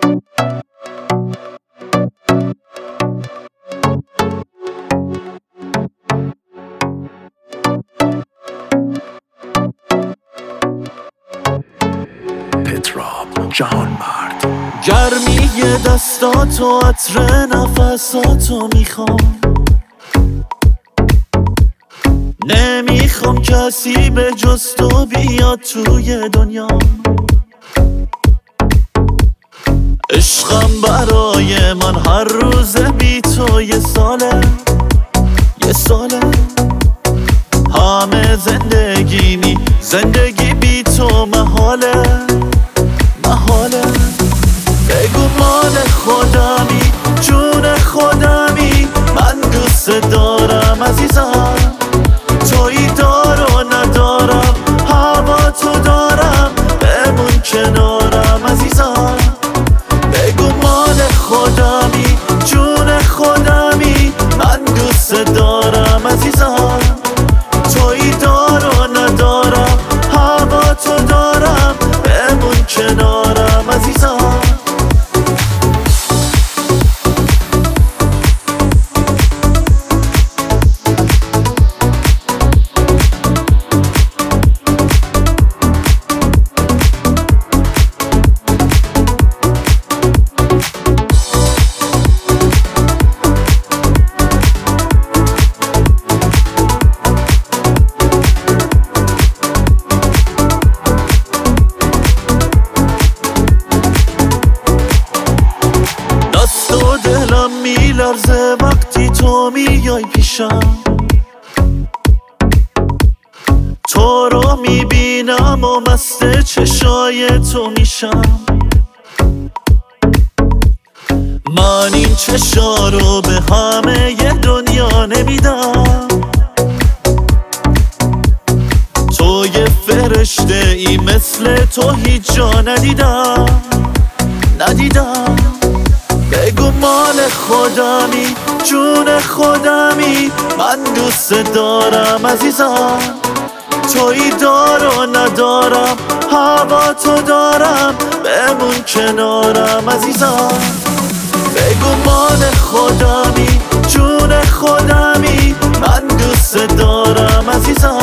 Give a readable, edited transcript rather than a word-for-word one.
پتراب جهان مرد. گرمی دستاتو عطر نفساتو میخوام، نمیخوام کسی به جز تو بیاد توی دنیا. عشقم برای من هر روز بی تو یه ساله، یه ساله. همه زندگی بی تو محاله، محاله. بگو مال خودمی، جون خودمی، من دوست دارم عزیزم. تویی دار و ندارم، هوا تو دارم، بمون کنارم عزیزم. بگو مال خودمی، جون خودمی، من دوست دارم عزیزم. تویی دار و ندارم، هوا تو دارم، بمون کنارم عزیزم. دست و دلم میلرزه وقتی تو میای پیشم. تو رو میبینم و مست چشای تو میشم. من این چشا رو به همه ی دنیا نمیدم. تو یه فرشته ای مثل تو هیچ جا ندیدم، ندیدم. بگو مال خودمی، جون خودمی، من دوست دارم عزیزم. تویی دار و ندارم، هوا تو دارم، بمون کنارم عزیزم. بگو مال خودمی، جون خودمی، من دوست دارم عزیزم.